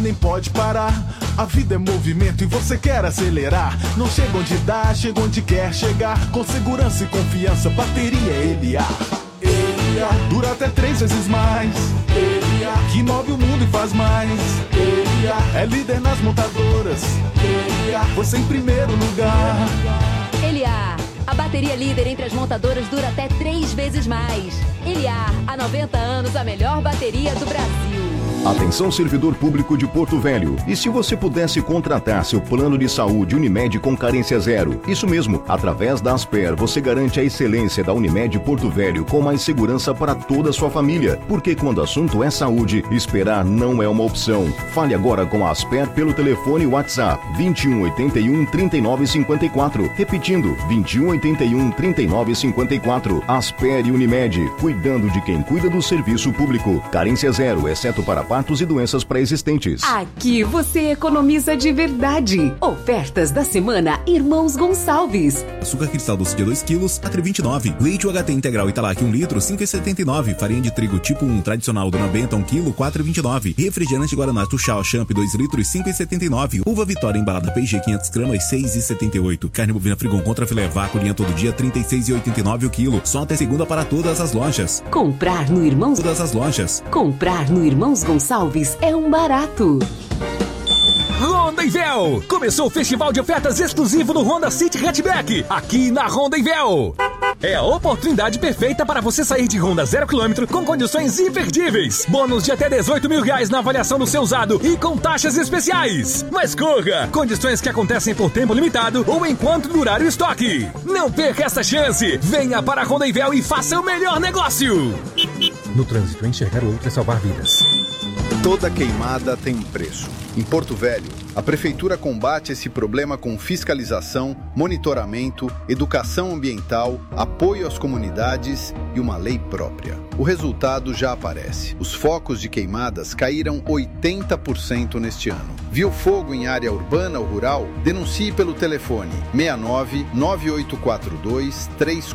nem pode parar. A vida é movimento e você quer acelerar. Não chega onde dá, chega onde quer chegar. Com segurança e confiança, bateria LA. LA dura até 3 vezes mais. LA que move o mundo e faz mais. LA é líder nas montadoras. LA você em primeiro lugar. LA, a bateria líder entre as montadoras dura até 3 vezes mais. LA, há 90 anos, a melhor bateria do Brasil. Atenção, servidor público de Porto Velho. E se você pudesse contratar seu plano de saúde Unimed com carência zero? Isso mesmo, através da Asper, você garante a excelência da Unimed Porto Velho com mais segurança para toda a sua família. Porque quando o assunto é saúde, esperar não é uma opção. Fale agora com a Asper pelo telefone WhatsApp 2181 3954. Repetindo, 2181 3954. Asper e Unimed, cuidando de quem cuida do serviço público. Carência zero, exceto para partos e doenças pré-existentes. Aqui você economiza de verdade. Ofertas da semana Irmãos Gonçalves. Açúcar cristal doce de 2 kg a 3,29. Leite UHT integral Italac 1 litro 5,79. Farinha de trigo tipo 1 tradicional Dona Benta 1 kg 4,29. Refrigerante Guaraná Tuxal Champ 2 litros 5,79. Uva Vitória embalada P&G 500 gramas 6,78. Carne bovina Frigon contra filé vácuo linha todo dia 36,89 o quilo. Só até segunda para todas as lojas. Comprar no Irmãos Todas as lojas. Comprar no Irmãos Gonçalves é um barato. Honda Invel! Começou o festival de ofertas exclusivo no Honda City Hatchback, aqui na Honda Invel. É a oportunidade perfeita para você sair de Honda 0 km com condições imperdíveis. Bônus de até R$18 mil na avaliação do seu usado e com taxas especiais. Mas corra! Condições que acontecem por tempo limitado ou enquanto durar o estoque. Não perca essa chance! Venha para a Honda Invel e faça o melhor negócio! No trânsito, enxergar o outro é salvar vidas. Toda queimada tem um preço. Em Porto Velho, a Prefeitura combate esse problema com fiscalização, monitoramento, educação ambiental, apoio às comunidades e uma lei própria. O resultado já aparece. Os focos de queimadas caíram 80% neste ano. Viu fogo em área urbana ou rural? Denuncie pelo telefone 69 9842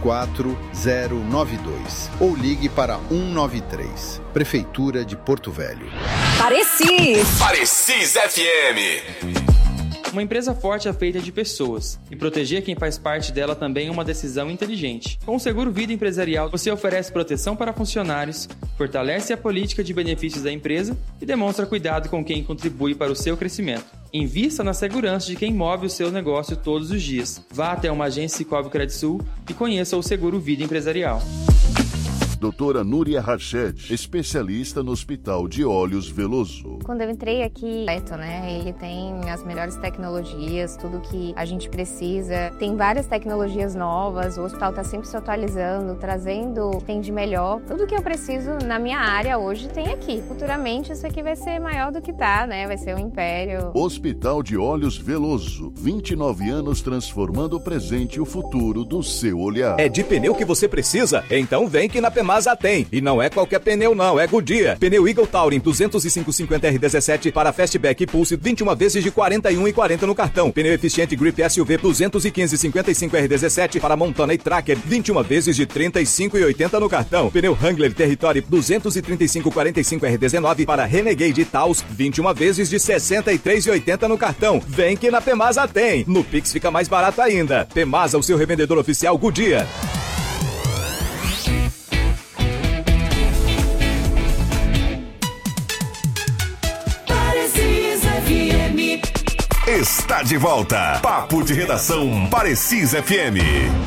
34092 ou ligue para 193. Prefeitura de Porto Velho. Parecis FM. Uma empresa forte é feita de pessoas, e proteger quem faz parte dela também é uma decisão inteligente. Com o Seguro Vida Empresarial, você oferece proteção para funcionários, fortalece a política de benefícios da empresa e demonstra cuidado com quem contribui para o seu crescimento. Invista na segurança de quem move o seu negócio todos os dias. Vá até uma agência Cicobi Credisul e conheça o Seguro Vida Empresarial. Doutora Núria Rached, especialista no Hospital de Olhos Veloso. Quando eu entrei aqui, ele tem as melhores tecnologias, tudo que a gente precisa. Tem várias tecnologias novas, o hospital está sempre se atualizando, trazendo o que tem de melhor. Tudo que eu preciso na minha área hoje tem aqui. Futuramente isso aqui vai ser maior do que tá, Vai ser um império. Hospital de Olhos Veloso, 29 anos transformando o presente e o futuro do seu olhar. É de pneu que você precisa? Então vem que na Pemasa tem. E não é qualquer pneu não, é Goodyear. Pneu Eagle Touring 205/50R17 para Fastback e Pulse 21 vezes de R$41,40 no cartão. Pneu eficiente Grip SUV 215/55R17 para Montana e Tracker 21 vezes de R$35,80 no cartão. Pneu Wrangler Territory 235/45R19 para Renegade e Taos 21 vezes de R$63,80 no cartão. Vem que na Pemasa tem. No Pix fica mais barato ainda. Pemasa, o seu revendedor oficial Goodyear. Está de volta. Papo de Redação Parecis FM.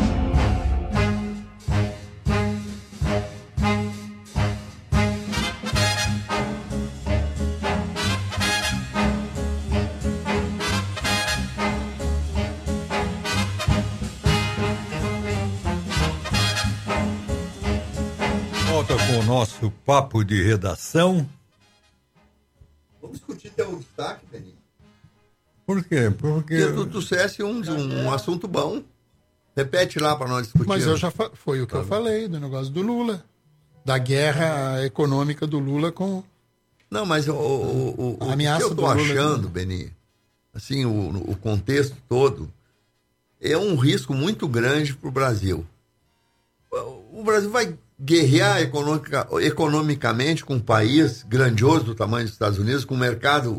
Volta com o nosso Papo de Redação. Vamos discutir até o destaque, Benito. Por quê? Porque tu trouxesse um assunto bom. Repete lá para nós discutir. Mas eu foi o que eu falei do negócio do Lula. Da guerra econômica do Lula com... Não, mas o que eu estou achando, Beni, assim, o contexto todo, é um risco muito grande para o Brasil. O Brasil vai guerrear economicamente com um país grandioso do tamanho dos Estados Unidos, com um mercado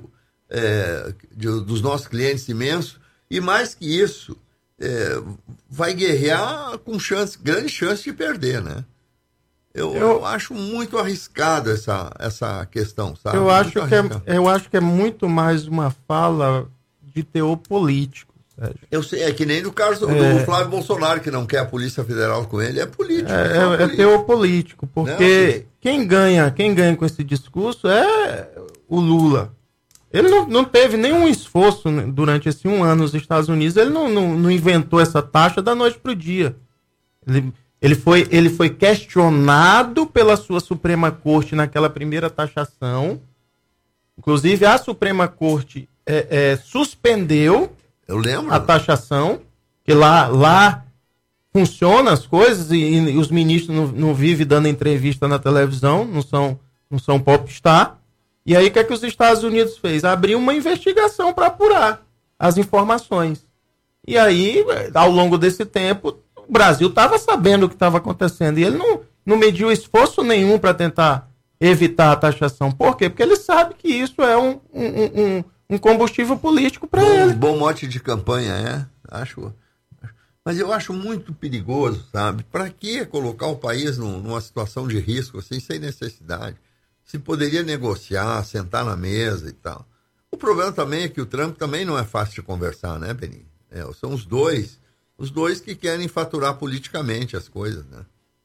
dos nossos clientes imensos, e mais que isso, vai guerrear com grande chance de perder, né? Eu acho muito arriscado essa questão, sabe? Eu acho que é muito mais uma fala de teor político, Sérgio. Eu sei, é que nem no caso do Flávio Bolsonaro, que não quer a Polícia Federal com ele, é político. É teor político, porque quem ganha com esse discurso é o Lula. Ele não teve nenhum esforço durante esse 1 ano nos Estados Unidos, ele não inventou essa taxa da noite para o dia. Ele foi questionado pela sua Suprema Corte naquela primeira taxação. Inclusive, a Suprema Corte suspendeu a taxação, que lá funciona as coisas e os ministros não vivem dando entrevista na televisão, não são popstar. E aí, o que é que os Estados Unidos fez? Abriu uma investigação para apurar as informações. E aí, ao longo desse tempo, o Brasil estava sabendo o que estava acontecendo e ele não mediu esforço nenhum para tentar evitar a taxação. Por quê? Porque ele sabe que isso é um combustível político para ele. Bom mote de campanha, acho. Mas eu acho muito perigoso, sabe? Para que colocar o país numa situação de risco, assim, sem necessidade? Se poderia negociar, sentar na mesa e tal. O problema também é que o Trump também não é fácil de conversar, né, Beninho? São os dois que querem faturar politicamente as coisas, né?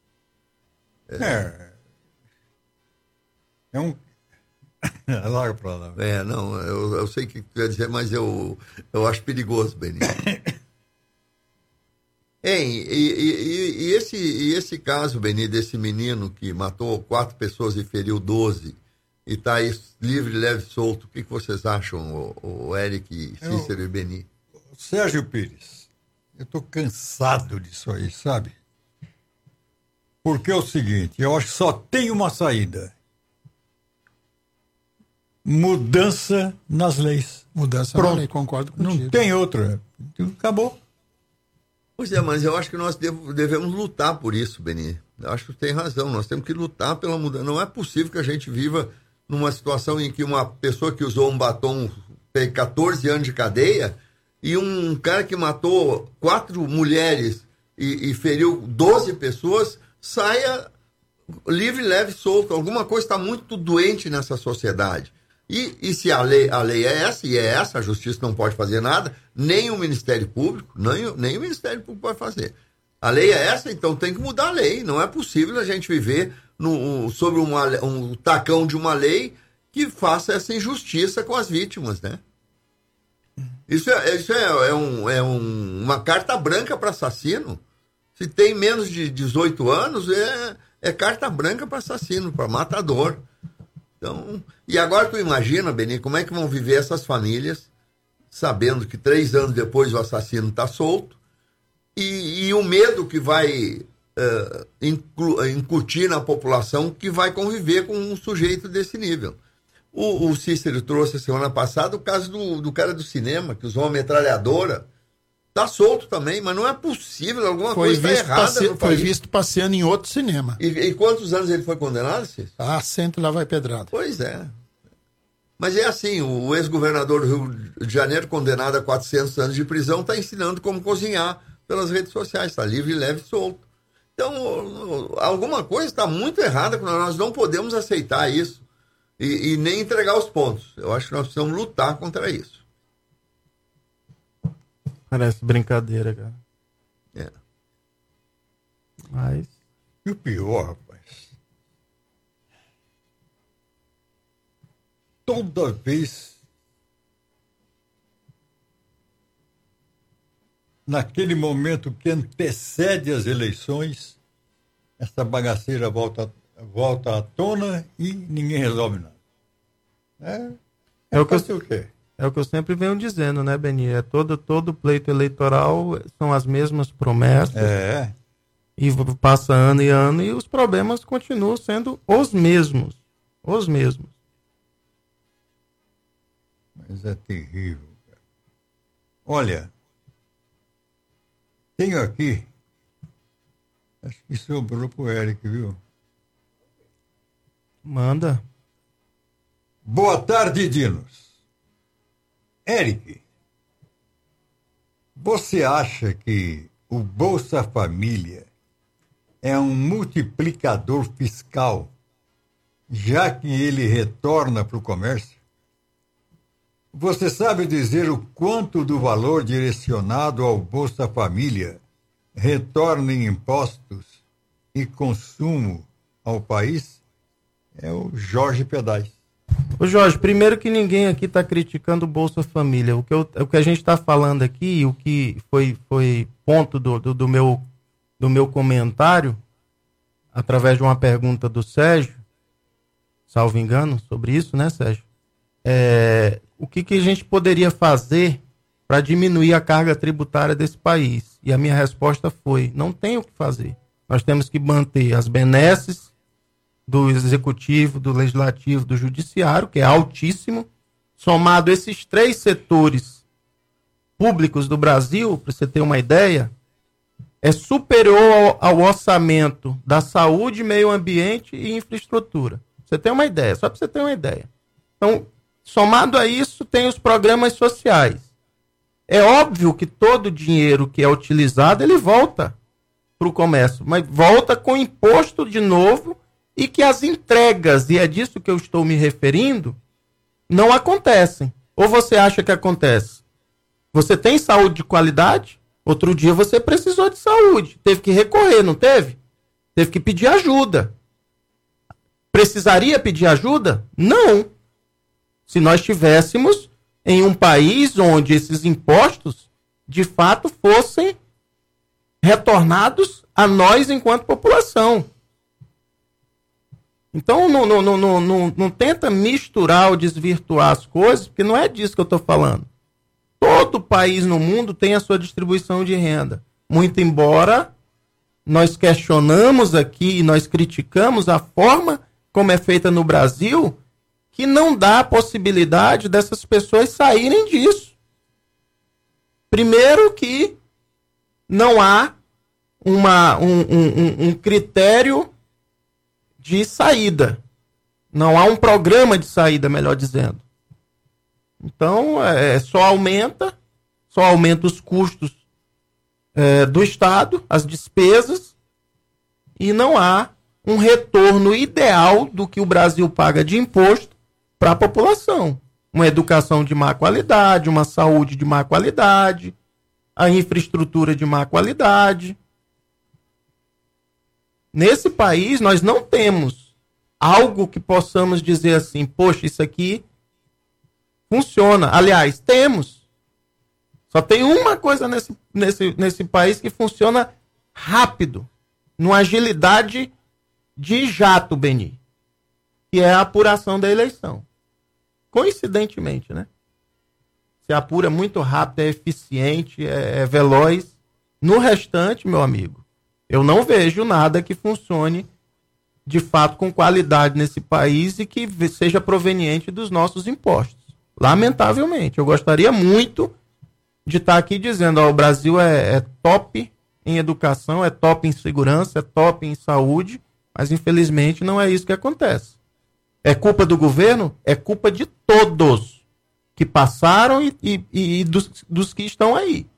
Larga pra lá. Eu sei o que tu ia dizer, mas eu acho perigoso, Beninho. E esse caso, Beninho, desse menino que matou 4 pessoas e feriu 12 e está aí livre, leve, solto, o que vocês acham, o Eric, Cícero e Beninho? Sérgio Pires, eu estou cansado disso aí, sabe? Porque é o seguinte, eu acho que só tem uma saída. Mudança nas leis. Mudança na lei, concordo contigo. Não tem outra. Acabou. Pois é, mas eu acho que nós devemos lutar por isso, Beninho. Eu acho que tem razão, nós temos que lutar pela mudança. Não é possível que a gente viva numa situação em que uma pessoa que usou um batom tem 14 anos de cadeia e um cara que matou 4 mulheres e feriu 12 pessoas saia livre, leve, solto. Alguma coisa está muito doente nessa sociedade. E se a lei é essa, e é essa, a justiça não pode fazer nada, nem o Ministério Público, nem o Ministério Público pode fazer. A lei é essa, então tem que mudar a lei. Não é possível a gente viver sobre um tacão de uma lei que faça essa injustiça com as vítimas, né? Isso é uma carta branca para assassino. Se tem menos de 18 anos, é carta branca para assassino, para matador. Então, e agora tu imagina, Beninho, como é que vão viver essas famílias sabendo que 3 anos depois o assassino está solto e o medo que vai incutir na população que vai conviver com um sujeito desse nível. O Cícero trouxe a semana passada o caso do cara do cinema, que usou uma metralhadora. Está solto também, mas não é possível, alguma coisa está errada. Foi visto passeando em outro cinema. E quantos anos ele foi condenado, Cícero? Sempre lá vai pedrada. Pois é. Mas é assim, o ex-governador do Rio de Janeiro, condenado a 400 anos de prisão, está ensinando como cozinhar pelas redes sociais, está livre, leve e solto. Então, alguma coisa está muito errada, nós não podemos aceitar isso e nem entregar os pontos. Eu acho que nós precisamos lutar contra isso. Parece brincadeira, cara. Mas... E o pior, rapaz, toda vez naquele momento que antecede as eleições, essa bagaceira volta à tona e ninguém resolve nada. É o que eu sempre venho dizendo, né, Beni? Todo pleito eleitoral são as mesmas promessas. E passa ano e ano e os problemas continuam sendo os mesmos. Os mesmos. Mas é terrível, cara. Olha, tenho aqui, acho que sobrou pro Eric, viu? Manda. Boa tarde, Dinos. Eric, você acha que o Bolsa Família é um multiplicador fiscal, já que ele retorna para o comércio? Você sabe dizer o quanto do valor direcionado ao Bolsa Família retorna em impostos e consumo ao país? É o Jorge Pedais. Ô Jorge, primeiro que ninguém aqui está criticando o Bolsa Família. O que a gente está falando aqui, o que foi ponto do meu comentário, através de uma pergunta do Sérgio, salvo engano, sobre isso, né, Sérgio? O que a gente poderia fazer para diminuir a carga tributária desse país? E a minha resposta foi, não tem o que fazer. Nós temos que manter as benesses do executivo, do legislativo, do judiciário, que é altíssimo, somado esses 3 setores públicos do Brasil, para você ter uma ideia, é superior ao orçamento da saúde, meio ambiente e infraestrutura. Você tem uma ideia, só para você ter uma ideia. Então, somado a isso, tem os programas sociais. É óbvio que todo o dinheiro que é utilizado, ele volta para o comércio, mas volta com imposto de novo, e que as entregas, e é disso que eu estou me referindo, não acontecem. Ou você acha que acontece? Você tem saúde de qualidade? Outro dia você precisou de saúde. Teve que recorrer, não teve? Teve que pedir ajuda. Precisaria pedir ajuda? Não. Se nós estivéssemos em um país onde esses impostos, de fato, fossem retornados a nós enquanto população. Então, não tenta misturar ou desvirtuar as coisas, porque não é disso que eu estou falando. Todo país no mundo tem a sua distribuição de renda. Muito embora nós questionamos aqui e nós criticamos a forma como é feita no Brasil, que não dá a possibilidade dessas pessoas saírem disso. Primeiro que não há um critério de saída. Não há um programa de saída, melhor dizendo. Então, só aumenta os custos do Estado, as despesas, e não há um retorno ideal do que o Brasil paga de imposto para a população. Uma educação de má qualidade, uma saúde de má qualidade, a infraestrutura de má qualidade. Nesse país, nós não temos algo que possamos dizer assim, poxa, isso aqui funciona. Aliás, temos. Só tem uma coisa nesse país que funciona rápido, numa agilidade de jato, Beni, que é a apuração da eleição. Coincidentemente, né? Se apura muito rápido, é eficiente, é veloz. No restante, meu amigo, eu não vejo nada que funcione de fato com qualidade nesse país e que seja proveniente dos nossos impostos. Lamentavelmente. Eu gostaria muito de estar aqui dizendo, o Brasil é top em educação, é top em segurança, é top em saúde, mas infelizmente não é isso que acontece. É culpa do governo? É culpa de todos que passaram e dos que estão aí.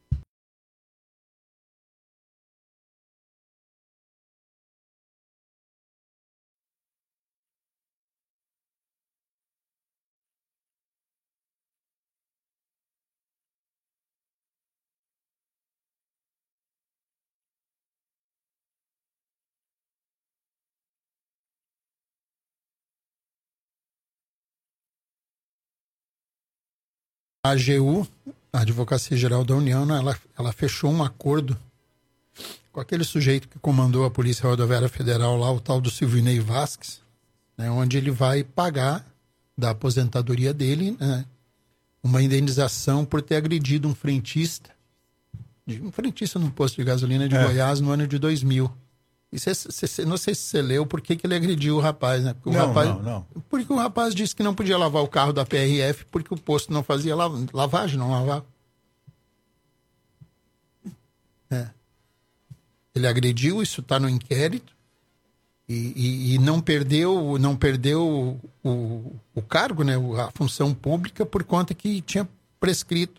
A AGU, a Advocacia Geral da União, ela fechou um acordo com aquele sujeito que comandou a Polícia Rodoviária Federal lá, o tal do Silvinei Vasques, né, onde ele vai pagar da aposentadoria dele, né, uma indenização por ter agredido um frentista num posto de gasolina de Goiás no ano de 2000. E não sei se você leu por que ele agrediu o rapaz, né? Porque não. Porque o rapaz disse que não podia lavar o carro da PRF porque o posto não fazia lavagem, não lavava. Ele agrediu, isso está no inquérito, e não perdeu o cargo, né? A função pública, por conta que tinha prescrito